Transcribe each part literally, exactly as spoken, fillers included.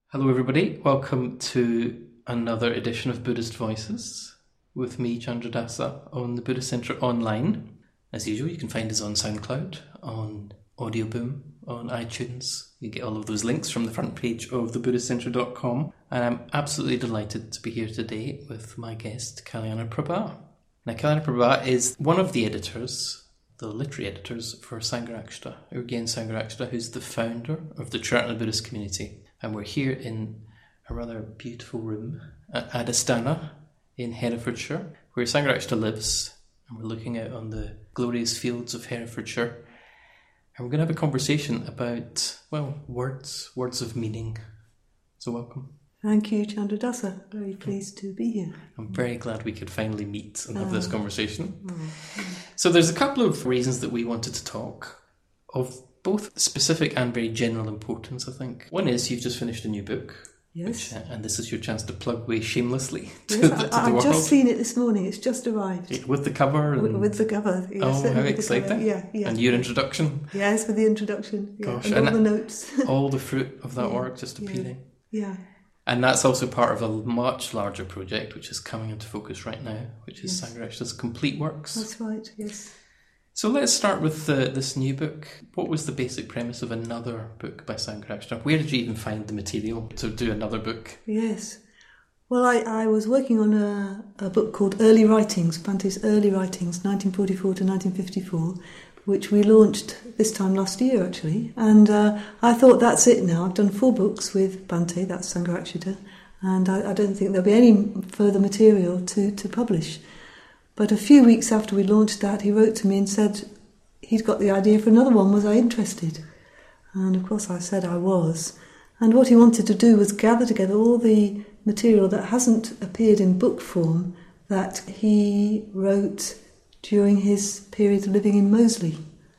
Hello everybody, welcome to another edition of Buddhist Voices with me, Chandradasa, on the Buddhist Centre online. As usual, you can find us on SoundCloud, on Audioboom, on iTunes. You get all of those links from the front page of the buddhist centre dot com. And I'm absolutely delighted to be here today with my guest, Kalyana Prabha. Now, Kalyana Prabha is one of the editors, the literary editors for Sangharakshita, Urgyen Sangharakshita, who's the founder of the Triratna Buddhist community. And we're here in a rather beautiful room at Adhisthana in Herefordshire, where Sangharakshita lives. And we're looking out on the glorious fields of Herefordshire. And we're going to have a conversation about, well, words, words of meaning. So welcome. Thank you, Chandradasa. Very pleased to be here. I'm very glad we could finally meet and have uh, this conversation. Oh. So there's a couple of reasons that we wanted to talk of both specific and very general importance, I think. One is you've just finished a new book. Yes. Which, and this is your chance to plug away shamelessly to, yes, the, to I, the I've world. I've just seen it this morning. It's just arrived. With the cover? And... With, with the cover, yes. Oh, how exciting. Yeah, yeah. And your introduction? Yes, with the introduction. Yeah. Gosh. And, and all the notes. all the fruit of that yeah. work just appearing. Yeah. yeah. And that's also part of a much larger project, which is coming into focus right now, which is yes. Sangharakshita's Complete Works. That's right, yes. So let's start with the, this new book. What was the basic premise of another book by Sangharakshita? Where did you even find the material to do another book? Yes. Well, I, I was working on a, a book called Early Writings, Bhante's Early Writings, nineteen forty-four to nineteen fifty-four, which we launched this time last year, actually. And uh, I thought, that's it now. I've done four books with Bhante, that's Sangharakshita, and I, I don't think there'll be any further material to, to publish. But a few weeks after we launched that, he wrote to me and said he'd got the idea for another one. Was I interested? And of course I said I was. And what he wanted to do was gather together all the material that hasn't appeared in book form that he wrote during his period of living in Moseley.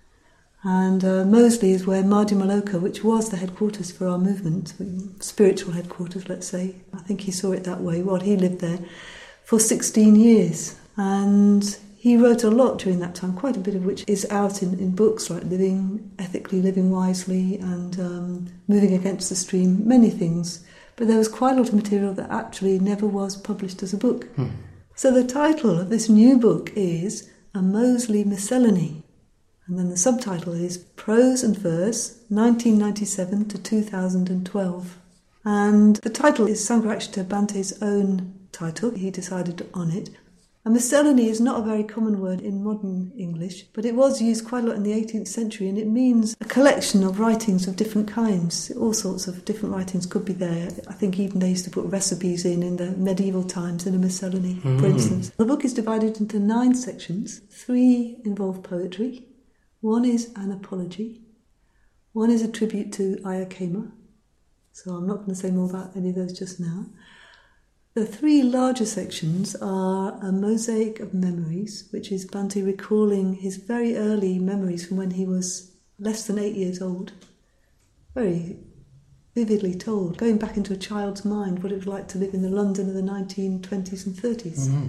And uh, Moseley is where Madhyamaloka, which was the headquarters for our movement, spiritual headquarters, let's say. I think he saw it that way, while he lived there for sixteen years. And he wrote a lot during that time, quite a bit of which is out in, in books like Living Ethically, Living Wisely, and um, Moving Against the Stream, many things. But there was quite a lot of material that actually never was published as a book. Hmm. So the title of this new book is A Moseley Miscellany. And then the subtitle is Prose and Verse, nineteen ninety-seven to two thousand twelve. And the title is Sangharakshita Bhante's own title. He decided on it. A miscellany is not a very common word in modern English, but it was used quite a lot in the eighteenth century, and it means a collection of writings of different kinds. All sorts of different writings could be there. I think even they used to put recipes in in the medieval times in a miscellany, mm. for instance. The book is divided into nine sections. Three involve poetry. One is an apology. One is a tribute to Ayya Khema. So I'm not going to say more about any of those just now. The three larger sections are a mosaic of memories, which is Bhante recalling his very early memories from when he was less than eight years old. Very vividly told, going back into a child's mind, what it was like to live in the London of the nineteen twenties and thirties. Mm-hmm.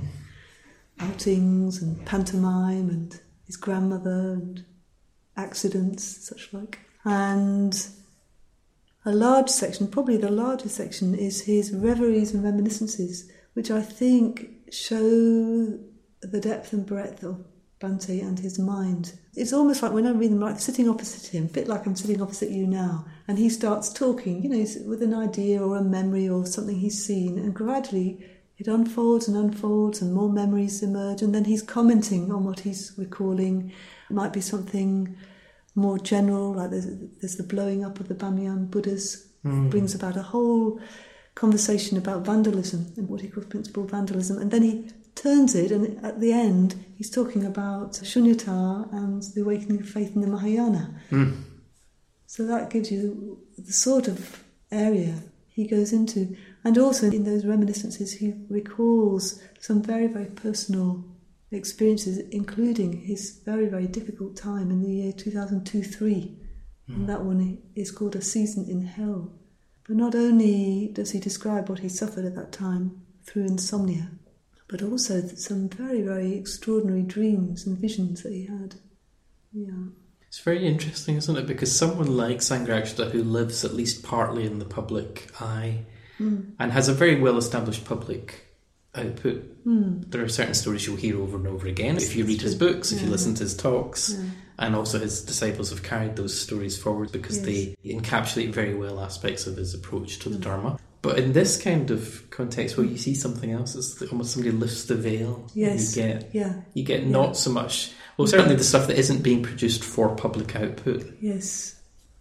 Outings and pantomime and his grandmother and accidents, such like. And a large section, probably the largest section, is his reveries and reminiscences, which I think show the depth and breadth of Bhante and his mind. It's almost like when I read them, like sitting opposite him, a bit like I'm sitting opposite you now, and he starts talking, you know, with an idea or a memory or something he's seen, and gradually it unfolds and unfolds and more memories emerge, and then he's commenting on what he's recalling. It might be something more general, like there's, there's the blowing up of the Bamyan Buddhas, mm. brings about a whole conversation about vandalism and what he calls principal vandalism, and then he turns it, and at the end he's talking about Shunyata and the awakening of faith in the Mahayana. Mm. So that gives you the sort of area he goes into. And also in those reminiscences he recalls some very, very personal experiences, including his very, very difficult time in the year two thousand two to three. Mm. And that one is called A Season in Hell. But not only does he describe what he suffered at that time through insomnia, but also some very, very extraordinary dreams and visions that he had. Yeah. It's very interesting, isn't it? Because someone like Sangharakshita, who lives at least partly in the public eye mm. and has a very well-established public output, mm. there are certain stories you'll hear over and over again. If you read his books, if yeah. you listen to his talks, yeah. and also his disciples have carried those stories forward because yes. they encapsulate very well aspects of his approach to the mm. Dharma. But in this kind of context, where you see something else, it's almost somebody lifts the veil. Yes. You get, yeah. you get not yeah. so much... Well, certainly the stuff that isn't being produced for public output. Yes.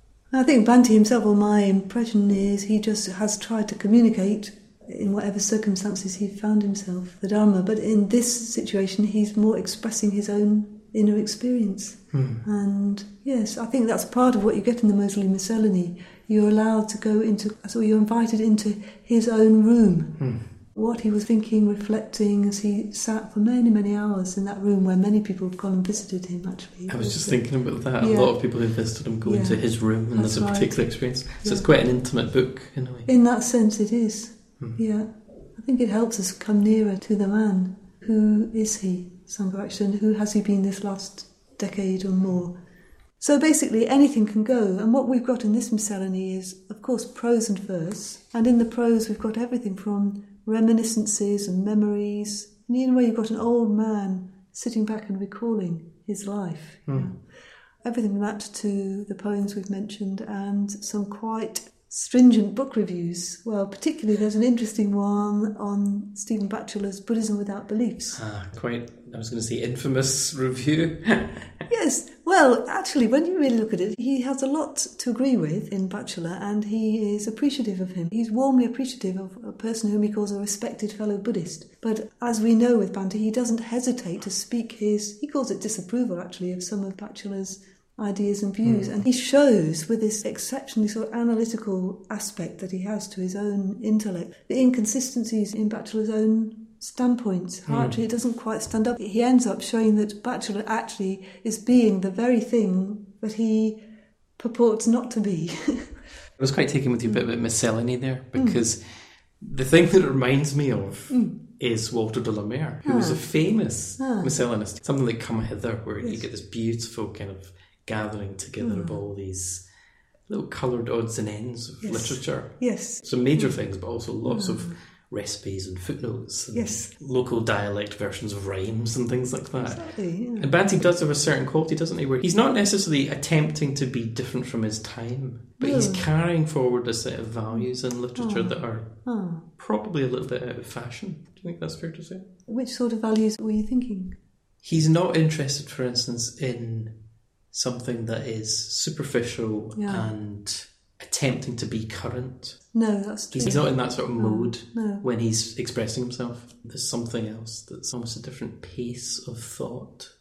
I think Bhante himself, or my impression is, he just has tried to communicate in whatever circumstances he found himself, the Dharma. But in this situation, he's more expressing his own inner experience. Hmm. And yes, I think that's part of what you get in the Moseley Miscellany. You're allowed to go into, so you're invited into his own room. Hmm. What he was thinking, reflecting as he sat for many, many hours in that room where many people have gone and visited him, actually. I was also just thinking about that. Yeah. A lot of people who visited him go yeah. into his room, and there's a particular right. experience. So yeah. it's quite an intimate book, in a way. In that sense, it is. Hmm. Yeah. I think it helps us come nearer to the man. Who is he, Sangharakshita, and who has he been this last decade or more? So basically anything can go, and what we've got in this miscellany is, of course, prose and verse, and in the prose we've got everything from reminiscences and memories, and in a way you've got an old man sitting back and recalling his life. Mm. You know? Everything from that to the poems we've mentioned, and some quite stringent book reviews. Well, particularly there's an interesting one on Stephen Batchelor's Buddhism Without Beliefs. Ah, quite, I was going to say infamous review. Yes, well, actually, when you really look at it, he has a lot to agree with in Batchelor, and he is appreciative of him. He's warmly appreciative of a person whom he calls a respected fellow Buddhist. But as we know with Bhante, he doesn't hesitate to speak his, he calls it disapproval, actually, of some of Batchelor's ideas and views. Mm. And he shows, with this exceptionally sort of analytical aspect that he has to his own intellect, the inconsistencies in Batchelor's own standpoints. How mm. actually it doesn't quite stand up. He ends up showing that Batchelor actually is being the very thing that he purports not to be. I was quite taken with you a bit about miscellany there, because mm. the thing that it reminds me of mm. is Walter de la Mare, who ah. was a famous ah. miscellanist. Something like Come Hither, where yes. you get this beautiful kind of gathering together mm. of all these little coloured odds and ends of yes. literature. Yes. Some major mm. things, but also lots mm. of recipes and footnotes and yes. local dialect versions of rhymes and things like that. Exactly, yeah. And Bhante does have a certain quality, doesn't he, where he's not necessarily attempting to be different from his time, but no. he's carrying forward a set of values in literature oh. that are oh. probably a little bit out of fashion. Do you think that's fair to say? Which sort of values were you thinking? He's not interested, for instance, in something that is superficial yeah. and attempting to be current. No, that's true. He's not in that sort of mode no, no. when he's expressing himself. There's something else that's almost a different pace of thought.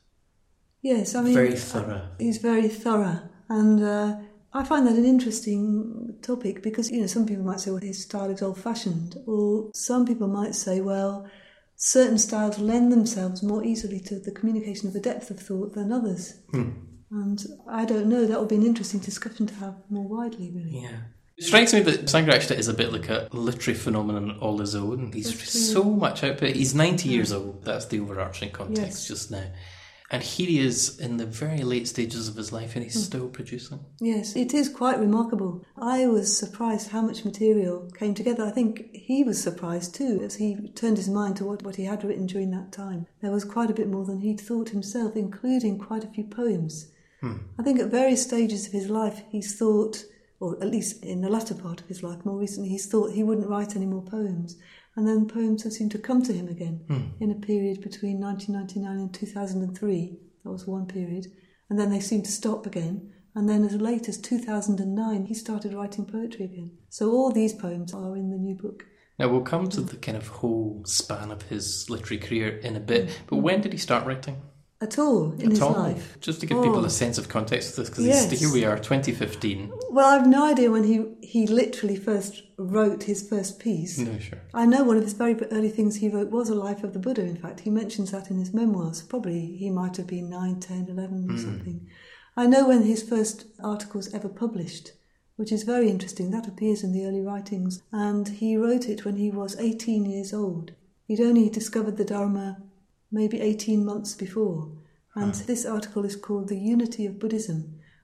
Yes, I mean... Very thorough. He's very thorough. And uh, I find that an interesting topic because, you know, some people might say, well, his style is old-fashioned. Or some people might say, well, certain styles lend themselves more easily to the communication of a depth of thought than others. Hmm. And I don't know, that would be an interesting discussion to have more widely, really. Yeah. It strikes me that Sangharakshita is a bit like a literary phenomenon all his own. He's so much output. He's ninety yeah. years old. That's the overarching context yes. just now. And here he is in the very late stages of his life, and he's mm. still producing. Yes, it is quite remarkable. I was surprised how much material came together. I think he was surprised too, as he turned his mind to what, what he had written during that time. There was quite a bit more than he'd thought himself, including quite a few poems. Hmm. I think at various stages of his life he's thought, or at least in the latter part of his life, more recently, he's thought he wouldn't write any more poems. And then poems have seemed to come to him again hmm. in a period between nineteen ninety-nine and two thousand three. That was one period. And then they seemed to stop again. And then as late as two thousand nine, he started writing poetry again. So all these poems are in the new book. Now, we'll come to the kind of whole span of his literary career in a bit. But when did he start writing? At all in At his all. life. Just to give oh. people a sense of context of this, because yes. here we are, twenty fifteen. Well, I've no idea when he, he literally first wrote his first piece. No, sure. I know one of his very early things he wrote was A Life of the Buddha, in fact. He mentions that in his memoirs. Probably he might have been nine, ten, eleven or mm. something. I know when his first article was ever published, which is very interesting. That appears in the early writings. And he wrote it when he was eighteen years old. He'd only discovered the Dharma maybe eighteen months before. And huh. this article is called The Unity of Buddhism.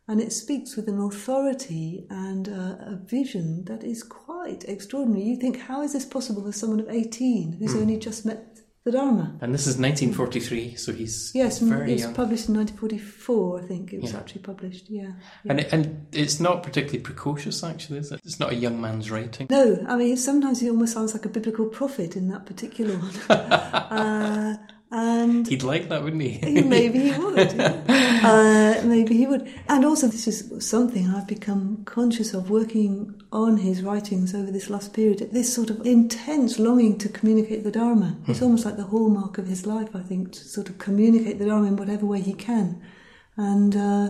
And it speaks with an authority and a, a vision that is quite extraordinary. You think, how is this possible for someone of eighteen who's mm. only just met the Dharma? And this is nineteen forty-three, so he's yes, very it's young. published in nineteen forty-four, I think it was yeah. actually published. Yeah, yeah. and it, and it's not particularly precocious, actually, is it? It's not a young man's writing. No, I mean sometimes he almost sounds like a biblical prophet in that particular one. uh, And he'd like that, wouldn't he? Maybe he would. Yeah. uh, maybe he would. And also, this is something I've become conscious of working on his writings over this last period. This sort of intense longing to communicate the Dharma. Hmm. It's almost like the hallmark of his life, I think, to sort of communicate the Dharma in whatever way he can. And uh,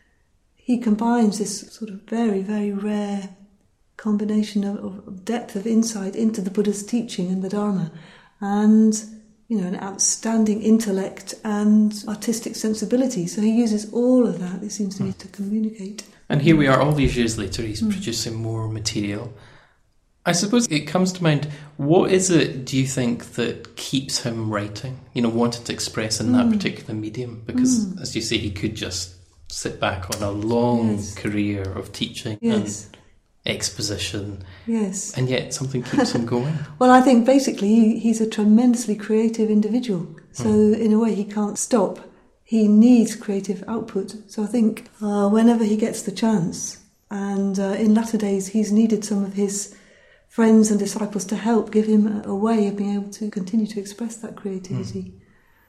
he combines this sort of very, very rare combination of, of depth of insight into the Buddha's teaching and the Dharma. And you know, an outstanding intellect and artistic sensibility. So he uses all of that, it seems to me, to communicate. And here we are, all these years later, he's mm. producing more material. I suppose it comes to mind, what is it, do you think, that keeps him writing? You know, wanting to express in mm. that particular medium? Because, mm. as you say, he could just sit back on a long yes. career of teaching yes. and exposition, yes, and yet something keeps him going. Well, I think basically he, he's a tremendously creative individual, so mm. in a way he can't stop. He needs creative output. So I think uh, whenever he gets the chance, and uh, in latter days he's needed some of his friends and disciples to help give him a, a way of being able to continue to express that creativity. Mm.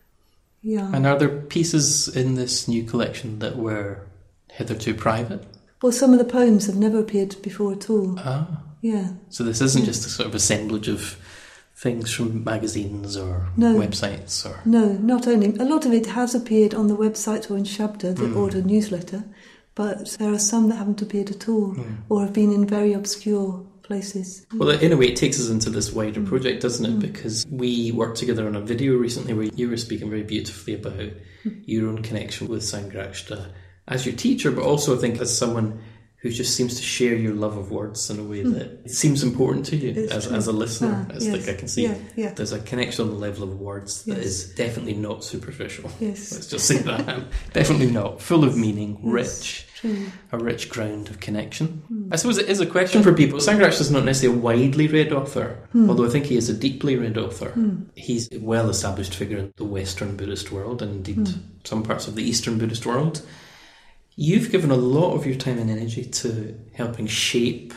Yeah. And are there pieces in this new collection that were hitherto private? Well, some of the poems have never appeared before at all. Ah. Yeah. So this isn't yeah. just a sort of assemblage of things from magazines or no. websites? Or No, not only. A lot of it has appeared on the website or in Shabda, the mm. order newsletter, but there are some that haven't appeared at all mm. or have been in very obscure places. Well, in a way, it takes us into this wider mm. project, doesn't it? Mm. Because we worked together on a video recently where you were speaking very beautifully about mm. your own connection with Sangharakshita as your teacher, but also I think as someone who just seems to share your love of words in a way mm. that it seems important to you as, as a listener. Ah, it's yes. like I can see yeah, yeah. there's a connection on the level of words that yes. is definitely not superficial. Yes. Let's just say that. Definitely not. Full of meaning, yes. rich, True. A rich ground of connection. Mm. I suppose it is a question for people. Sangharakshita is not necessarily a widely read author, mm. although I think he is a deeply read author. Mm. He's a well-established figure in the Western Buddhist world and indeed mm. some parts of the Eastern Buddhist world. You've given a lot of your time and energy to helping shape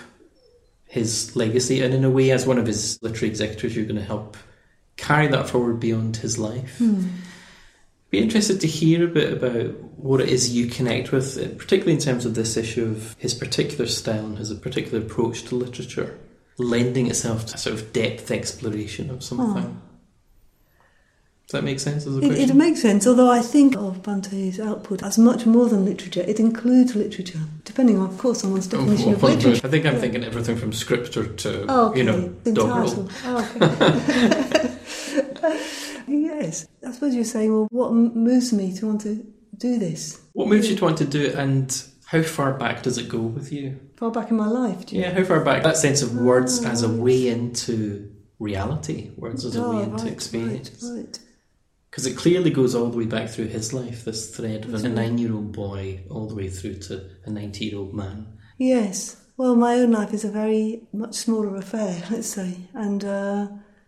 his legacy, and in a way, as one of his literary executors, you're going to help carry that forward beyond his life. Mm. Be interested to hear a bit about what it is you connect with, particularly in terms of this issue of his particular style and his particular approach to literature, lending itself to a sort of depth exploration of something. Oh. Does that make sense as a question? It, it makes sense, although I think of Bhante's output as much more than literature. It includes literature, depending, of course, on one's definition oh, of literature. I think I'm yeah. thinking everything from scripture to, oh, okay. you know, doggerel. Oh, okay. Yes. I suppose you're saying, well, what moves me to want to do this? What moves you to want to do it, and how far back does it go with you? Far back in my life, do you Yeah, know? how far back? That sense of words oh, as a right. way into reality, words as oh, a way into right, experience. Right, right. Because it clearly goes all the way back through his life, this thread of That's a right. nine-year-old boy all the way through to a ninety-year-old man. Yes. Well, my own life is a very much smaller affair, let's say. And, uh,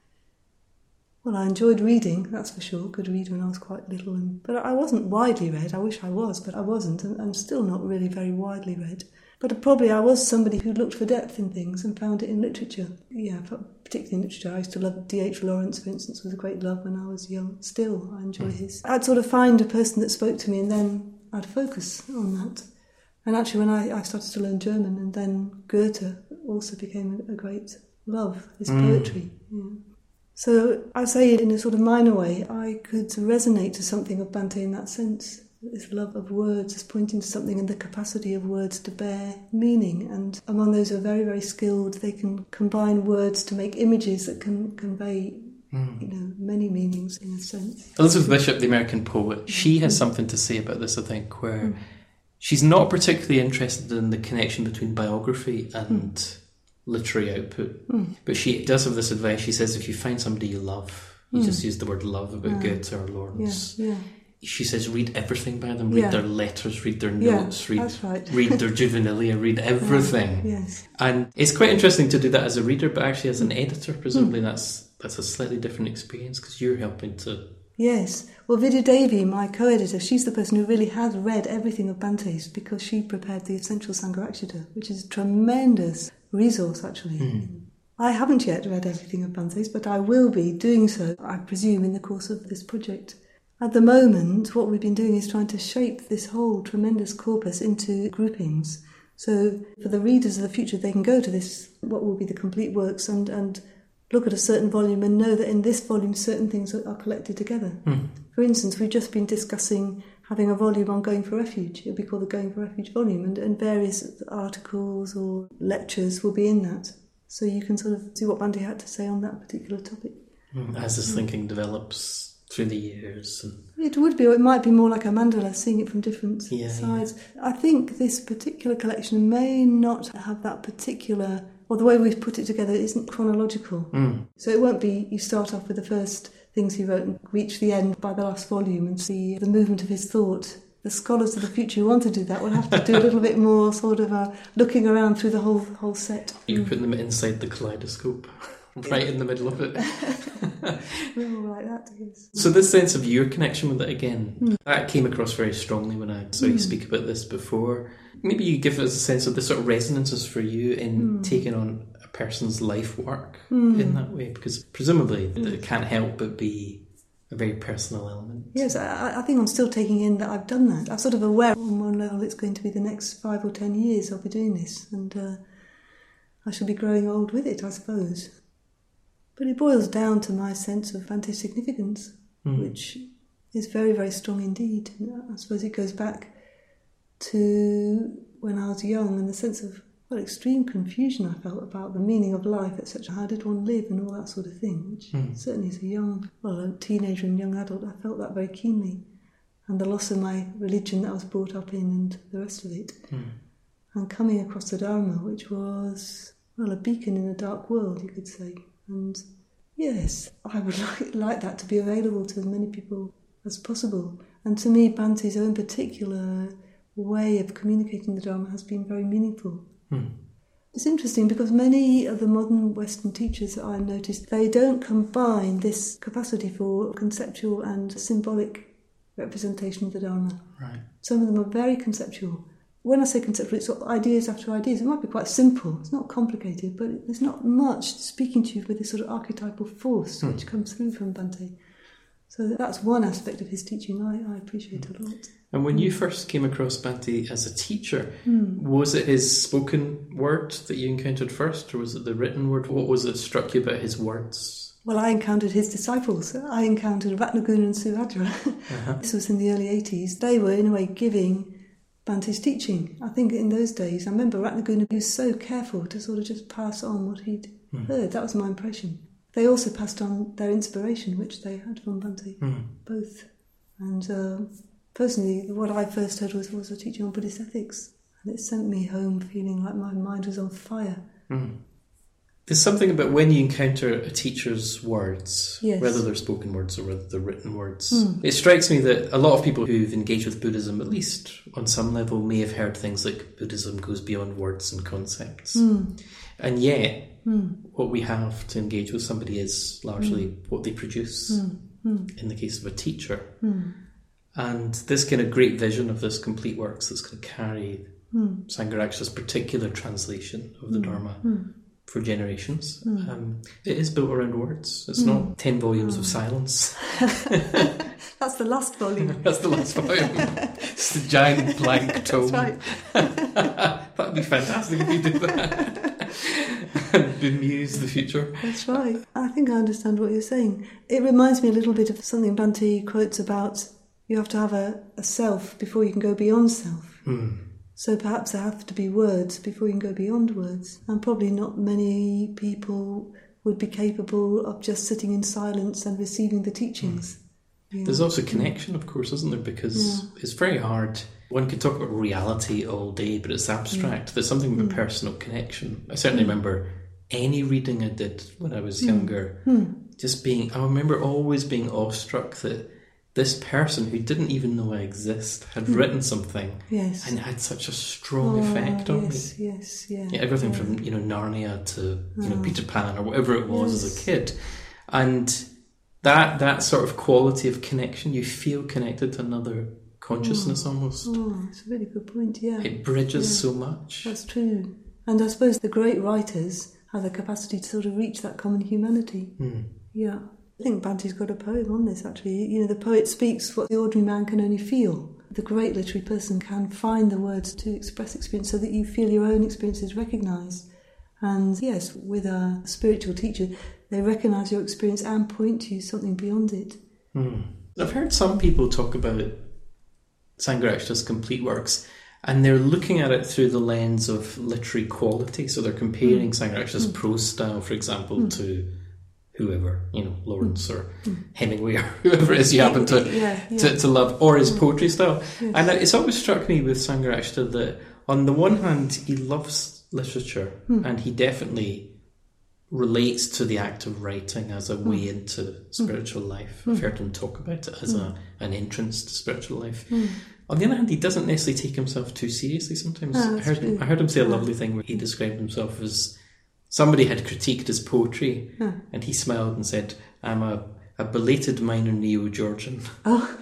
well, I enjoyed reading, that's for sure. Could read when I was quite little. And, but I wasn't widely read. I wish I was, but I wasn't. And I'm still not really very widely read. But probably I was somebody who looked for depth in things and found it in literature. Yeah, particularly in literature. I used to love D H Lawrence, for instance, was a great love when I was young. Still, I enjoy his. I'd sort of find a person that spoke to me and then I'd focus on that. And actually when I, I started to learn German, and then Goethe also became a, a great love, his mm. poetry. Yeah. So I say it in a sort of minor way, I could resonate to something of Bhante in that sense. This love of words is pointing to something in the capacity of words to bear meaning. And among those who are very, very skilled, they can combine words to make images that can convey, mm. you know, many meanings in a sense. Elizabeth Bishop, the American poet, she has mm. something to say about this, I think, where mm. she's not particularly interested in the connection between biography and mm. literary output. Mm. But she does have this advice. She says if you find somebody you love, you mm. just use the word love about yeah. Goethe or Lawrence. Yeah, yeah. she says read everything by them, read Yeah. their letters, read their Yeah, notes, read, that's right. read their juvenilia, read everything. Yes. And it's quite interesting to do that as a reader, but actually as an editor, presumably Mm. that's that's a slightly different experience because you're helping to... Yes. Well, Vidya Devi, my co-editor, she's the person who really has read everything of Bante's because she prepared the Essential Sangharakshita, which is a tremendous resource, actually. Mm. I haven't yet read everything of Bante's, but I will be doing so, I presume, in the course of this project. At the moment, what we've been doing is trying to shape this whole tremendous corpus into groupings. So for the readers of the future, they can go to this, what will be the complete works, and, and look at a certain volume and know that in this volume certain things are, are collected together. Mm. For instance, we've just been discussing having a volume on Going for Refuge. It'll be called the Going for Refuge volume, and, and various articles or lectures will be in that. So you can sort of see what Bante had to say on that particular topic. Mm. As this thinking develops through the years. And... It would be, or it might be more like a mandala, seeing it from different yeah, sides. Yeah. I think this particular collection may not have that particular, or the way we've put it together isn't chronological. Mm. So it won't be you start off with the first things he wrote and reach the end by the last volume and see the movement of his thought. The scholars of the future who want to do that will have to do a little bit more sort of uh, looking around through the whole whole set. You're putting them inside the kaleidoscope, right in the middle of it. More like that, yes. So this sense of your connection with it again, Mm. that came across very strongly when I saw you Mm. speak about this before. Maybe you give us a sense of the sort of resonances for you in Mm. taking on a person's life work Mm. in that way, because presumably it can't help but be a very personal element. Yes, I, I think I'm still taking in that I've done that. I'm sort of aware on one level it's going to be the next five or ten years I'll be doing this, and uh, I shall be growing old with it, I suppose. But it boils down to my sense of Bante's significance, Mm. which is very, very strong indeed. I suppose it goes back to when I was young and the sense of, well, extreme confusion I felt about the meaning of life, et cetera. How did one live and all that sort of thing, which Mm. certainly as a young, well, a teenager and young adult, I felt that very keenly. And the loss of my religion that I was brought up in and the rest of it. Mm. And coming across the Dharma, which was, well, a beacon in a dark world, you could say. And yes, I would like, like that to be available to as many people as possible. And to me, Bante's own particular way of communicating the Dharma has been very meaningful. Mm. It's interesting because many of the modern Western teachers that I noticed, they don't combine this capacity for conceptual and symbolic representation of the Dharma. Right. Some of them are very conceptual. When I say conceptual, it's sort of ideas after ideas. It might be quite simple, it's not complicated, but there's not much speaking to you with this sort of archetypal force Hmm. which comes through from Bante. So that's one aspect of his teaching I, I appreciate a lot. And when you first came across Bante as a teacher, Mm. was it his spoken word that you encountered first, or was it the written word? What was it struck you about his words? Well, I encountered his disciples. I encountered Ratnaguna and Subhadra. Uh-huh. This was in the early eighties. They were, in a way, giving Bante's teaching. I think in those days, I remember Ratnaguna was so careful to sort of just pass on what he'd Mm. heard. That was my impression. They also passed on their inspiration, which they had from Bante, Mm. both. And uh, personally, what I first heard was, was a teaching on Buddhist ethics. And it sent me home feeling like my mind was on fire. Mm. There's something about when you encounter a teacher's words, Yes. whether they're spoken words or whether they're written words. Mm. It strikes me that a lot of people who've engaged with Buddhism, at least on some level, may have heard things like Buddhism goes beyond words and concepts. Mm. And yet, Mm. what we have to engage with somebody is largely mm. what they produce, Mm. Mm. in the case of a teacher. Mm. And this kind of great vision of this complete works that's going to carry Mm. Sangharakshita's particular translation of the Mm. Dharma Mm. for generations. Mm. Um, it is built around words. It's Mm. not ten volumes Mm. of silence. That's the last volume. That's the last volume. It's the giant blank tome. That's right. That'd be fantastic if you did that. And bemuse the future. That's right. I think I understand what you're saying. It reminds me a little bit of something Bante quotes about you have to have a, a self before you can go beyond self. Mm. So perhaps there have to be words before you can go beyond words. And probably not many people would be capable of just sitting in silence and receiving the teachings. Mm. There's also connection, of course, isn't there? Because yeah. it's very hard. One could talk about reality all day, but it's abstract. Mm. There's something about mm. personal connection. I certainly mm. remember any reading I did when I was mm. younger, mm. just being, I remember always being awestruck that this person who didn't even know I exist had mm. written something, yes, and it had such a strong oh, effect on yes, me. Yes, yeah, yeah. Everything yeah. from, you know, Narnia to, you oh. know, Peter Pan or whatever it was yes. as a kid. And that that sort of quality of connection, you feel connected to another consciousness oh. almost. Oh, it's a really good point, yeah. It bridges yeah. so much. That's true. And I suppose the great writers have the capacity to sort of reach that common humanity. Mm. Yeah. I think Bante's got a poem on this, actually. You know, the poet speaks what the ordinary man can only feel. The great literary person can find the words to express experience so that you feel your own experience is recognised. And yes, with a spiritual teacher, they recognise your experience and point to something beyond it. Mm. I've heard some people talk about Sangharakshita's complete works, and they're looking at it through the lens of literary quality. So they're comparing mm. Sangharakshita's mm. prose style, for example, mm. to whoever, you know, Lawrence mm. or mm. Hemingway or whoever it is you happen to, yeah, yeah. to, to love, or his mm. poetry style. Yes. And it's always struck me with Sangharakshita that on the one hand, he loves literature mm. and he definitely relates to the act of writing as a way mm. into spiritual mm. life. Mm. I've heard him talk about it as mm. a, an entrance to spiritual life. Mm. On the other hand, he doesn't necessarily take himself too seriously sometimes. Oh, I, heard, I heard him say a lovely thing where he described himself as somebody had critiqued his poetry huh. and he smiled and said, I'm a, a belated minor neo-Georgian. Oh.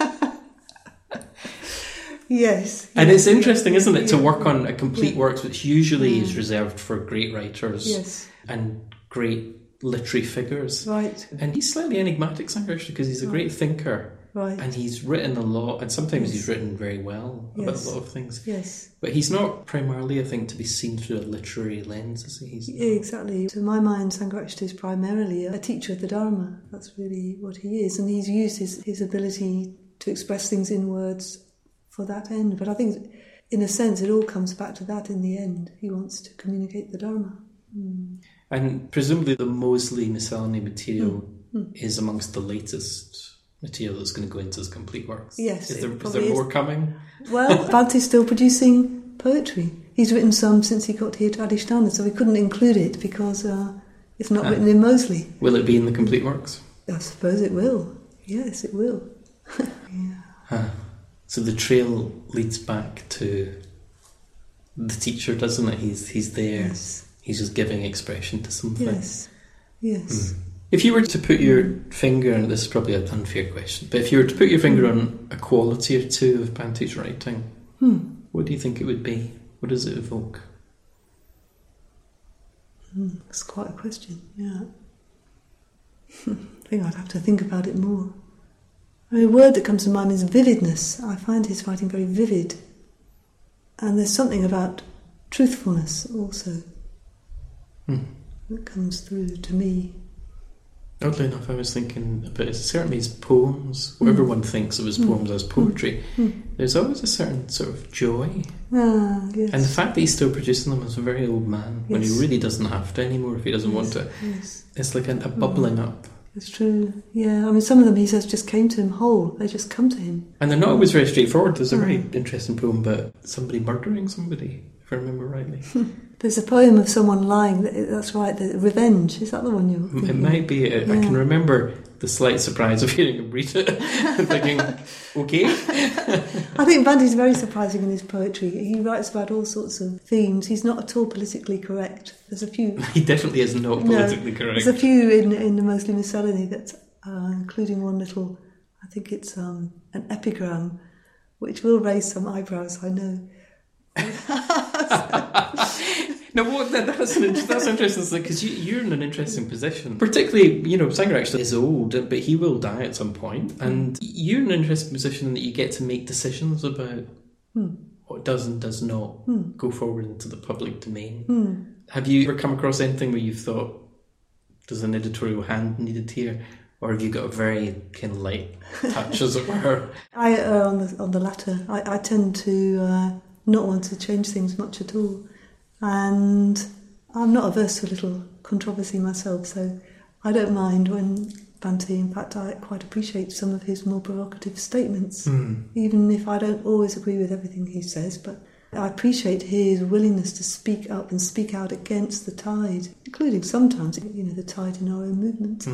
Yes. And yes, it's interesting, yes, isn't it, yeah, to work on a complete yeah. works which usually mm. is reserved for great writers yes. and great literary figures. Right. And he's slightly enigmatic, Sangharakshita, because he's a right. great thinker. Right. And he's written a lot, and sometimes yes. he's written very well about yes. a lot of things. Yes. But he's not primarily, I think, to be seen through a literary lens, is he? He's yeah, exactly. To my mind, Sangharakshita is primarily a teacher of the Dharma. That's really what he is. And he's used his, his ability to express things in words for that end. But I think, in a sense, it all comes back to that in the end. He wants to communicate the Dharma. Mm. And presumably the Mosley miscellany material mm. Mm. is amongst the latest material that's going to go into his complete works. Yes. Is there, is there more is. coming? Well, Bante's still producing poetry. He's written some since he got here to Adhisthana, so we couldn't include it because uh, it's not ah. written in Mosley. Will it be in the complete works? I suppose it will. Yes, it will. yeah. Huh. So the trail leads back to the teacher, doesn't it? He's he's there. Yes. He's just giving expression to something. Yes. Yes. Mm. If you were to put your finger, and this is probably an unfair question, but if you were to put your finger mm. on a quality or two of Bante's writing, mm. what do you think it would be? What does it evoke? Mm, that's quite a question, yeah. I think I'd have to think about it more. I mean, a word that comes to mind is vividness. I find his writing very vivid. And there's something about truthfulness also mm. that comes through to me. Oddly enough, I was thinking about it, certainly his poems, whatever mm. one thinks of his poems mm. as poetry, mm. there's always a certain sort of joy. Ah, yes. And the fact that he's still producing them as a very old man, yes. when he really doesn't have to anymore if he doesn't yes. want to, yes. it's like a, a bubbling mm. up. It's true, yeah. I mean, some of them, he says, just came to him whole. They just come to him. And they're not always very straightforward. There's a very mm. interesting poem about somebody murdering somebody, if I remember rightly. There's a poem of someone lying. That's right, the Revenge. Is that the one you're thinking? It might be. It. Yeah. I can remember the slight surprise of hearing him read it and thinking, okay. I think Bante's very surprising in his poetry. He writes about all sorts of themes. He's not at all politically correct. There's a few... He definitely is not politically no, correct. There's a few in, in the Mosley Miscellany, that, uh, including one little, I think it's um, an epigram, which will raise some eyebrows, I know. No, what, that, that's, an, that's interesting, because you, you're in an interesting position. Particularly, you know, Sangharakshita is old, but he will die at some point, and you're in an interesting position in that you get to make decisions about hmm. what does and does not hmm. go forward into the public domain. Hmm. Have you ever come across anything where you've thought, there's an editorial hand needed here? Or have you got a very kind of light touch, as it were? I, uh, on the, on the latter, I, I tend to uh, not want to change things much at all. And I'm not averse to a little controversy myself, so I don't mind when Bante, in fact I quite appreciate some of his more provocative statements, mm. even if I don't always agree with everything he says, but I appreciate his willingness to speak up and speak out against the tide, including sometimes, you know, the tide in our own movement. Mm.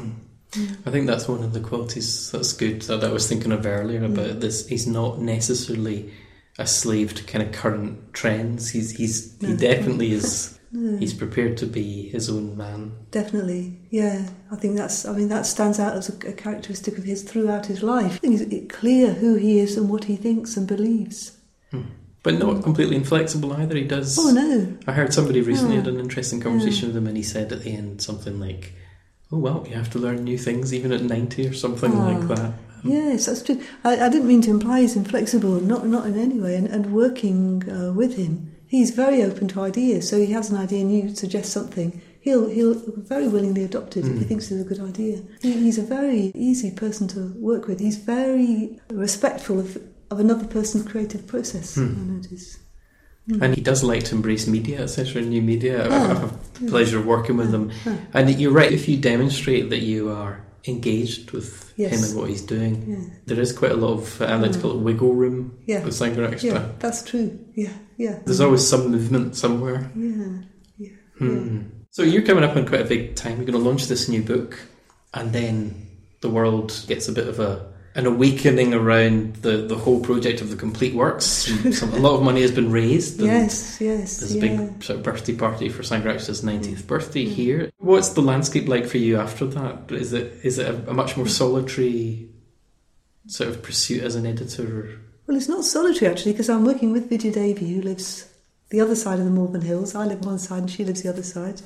I think that's one of the qualities that's good that I was thinking of earlier about mm. this. He's not necessarily a slave to kind of current trends. He's he's no, he definitely no. is. No. He's prepared to be his own man. Definitely, yeah. I think that's. I mean, that stands out as a, a characteristic of his throughout his life. I think it's clear who he is and what he thinks and believes. Hmm. But not completely inflexible either. He does. Oh no! I heard somebody recently yeah. had an interesting conversation yeah. with him, and he said at the end something like, "Oh well, you have to learn new things even at ninety or something oh. like that." Yes, that's true. I, I didn't mean to imply he's inflexible, not not in any way. And, and working uh, with him, he's very open to ideas. So he has an idea and you suggest something, he'll he'll very willingly adopt it mm. if he thinks it's a good idea. He, he's a very easy person to work with. He's very respectful of, of another person's creative process, mm. I notice. Mm. And he does like to embrace media, et cetera, new media. Oh, I have the pleasure of working with oh, him. Oh. And you're right, if you demonstrate that you are engaged with yes. him and what he's doing, yeah. there is quite a lot of, I like to call it wiggle room yeah. with Sangre Extra. Yeah, that's true. Yeah, yeah. There's always some movement somewhere. Yeah, yeah. Hmm. yeah. So you're coming up on quite a big time. You're going to launch this new book, and then the world gets a bit of a an awakening around the, the whole project of the Complete Works. Some, a lot of money has been raised. Yes, yes. There's a yeah. big sort of birthday party for Sangre Extra's ninetieth birthday yeah. here. What's the landscape like for you after that? Is it is it a, a much more solitary sort of pursuit as an editor? Well, it's not solitary actually, because I'm working with Vidya Devi, who lives the other side of the Malvern Hills. I live one side and she lives the other side.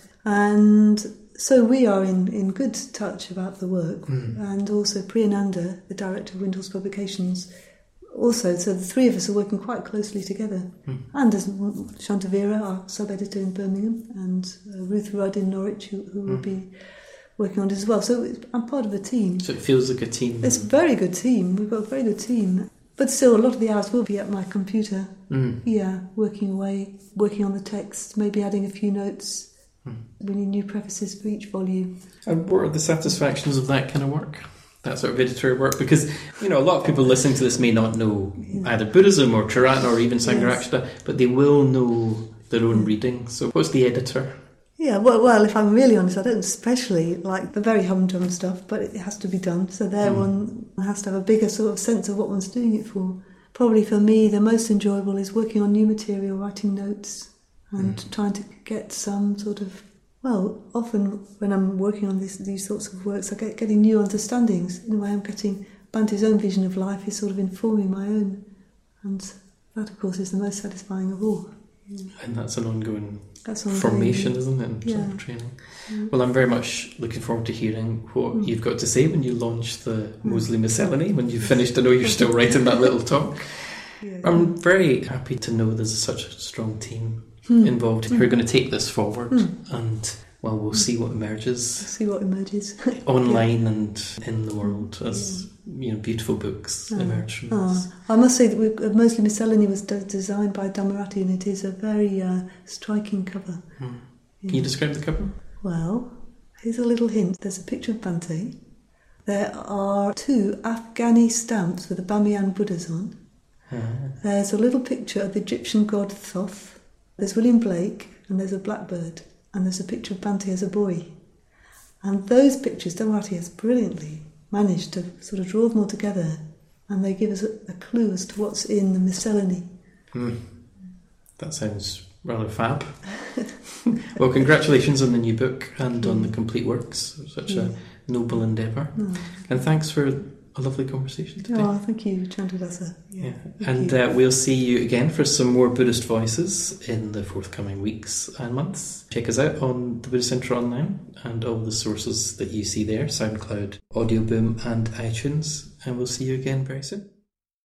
And so we are in, in good touch about the work. Mm. And also Priyananda, the director of Windhorse Publications, also. So the three of us are working quite closely together. Mm. And there's Shantavira, our sub-editor in Birmingham, and uh, Ruth Rudd in Norwich, who, who mm. will be working on it as well. So I'm part of a team. So it feels like a team. It's a very good team. We've got a very good team. But still, a lot of the hours will be at my computer. Mm. Yeah, working away, working on the text, maybe adding a few notes. Mm. We need new prefaces for each volume. And what are the satisfactions of that kind of work? That sort of editorial work? Because, you know, a lot of people listening to this may not know yeah. either Buddhism or Tirana or even Sangha yes. Akshita, but they will know their own reading. So what's the editor? Yeah, well, well, if I'm really honest, I don't especially like the very humdrum stuff, but it has to be done. So there mm. one has to have a bigger sort of sense of what one's doing it for. Probably for me, the most enjoyable is working on new material, writing notes, and mm. trying to get some sort of, well, often when I'm working on this, these sorts of works, I get getting new understandings. In a way, I'm getting Bante's own vision of life is sort of informing my own. And that, of course, is the most satisfying of all. Yeah. And that's an ongoing That's ongoing. formation, isn't it? And yeah. sort of training. Yeah. Well, I'm very much looking forward to hearing what mm. you've got to say when you launch the Moseley Miscellany, when you've finished. I know you're still writing that little talk. Yeah. I'm very happy to know there's such a strong team mm. involved mm. who are going to take this forward, mm. and well, we'll see what emerges. See what emerges online yeah. and in the world as yeah. you know, beautiful books oh. emerge from oh. this. I must say that we, Moseley Miscellany was de- designed by Dhammarati, and it is a very uh, striking cover. Hmm. Yeah. Can you describe the cover? Well, here's a little hint. There's a picture of Bhante. There are two Afghani stamps with the Bamiyan Buddhas on. Uh-huh. There's a little picture of the Egyptian god Thoth. There's William Blake, and there's a blackbird. And there's a picture of Bhante as a boy. And those pictures, Dhammarati has brilliantly managed to sort of draw them all together, and they give us a, a clue as to what's in the Miscellany. Mm. That sounds rather fab. Well, congratulations on the new book and mm. on the Complete Works. Such yeah. a noble endeavour. Mm. And thanks for a lovely conversation today. Oh, thank you, Chandradasa. Yeah, yeah. And uh, we'll see you again for some more Buddhist Voices in the forthcoming weeks and months. Check us out on the Buddhist Centre Online and all the sources that you see there, SoundCloud, Audioboom and iTunes. And we'll see you again very soon.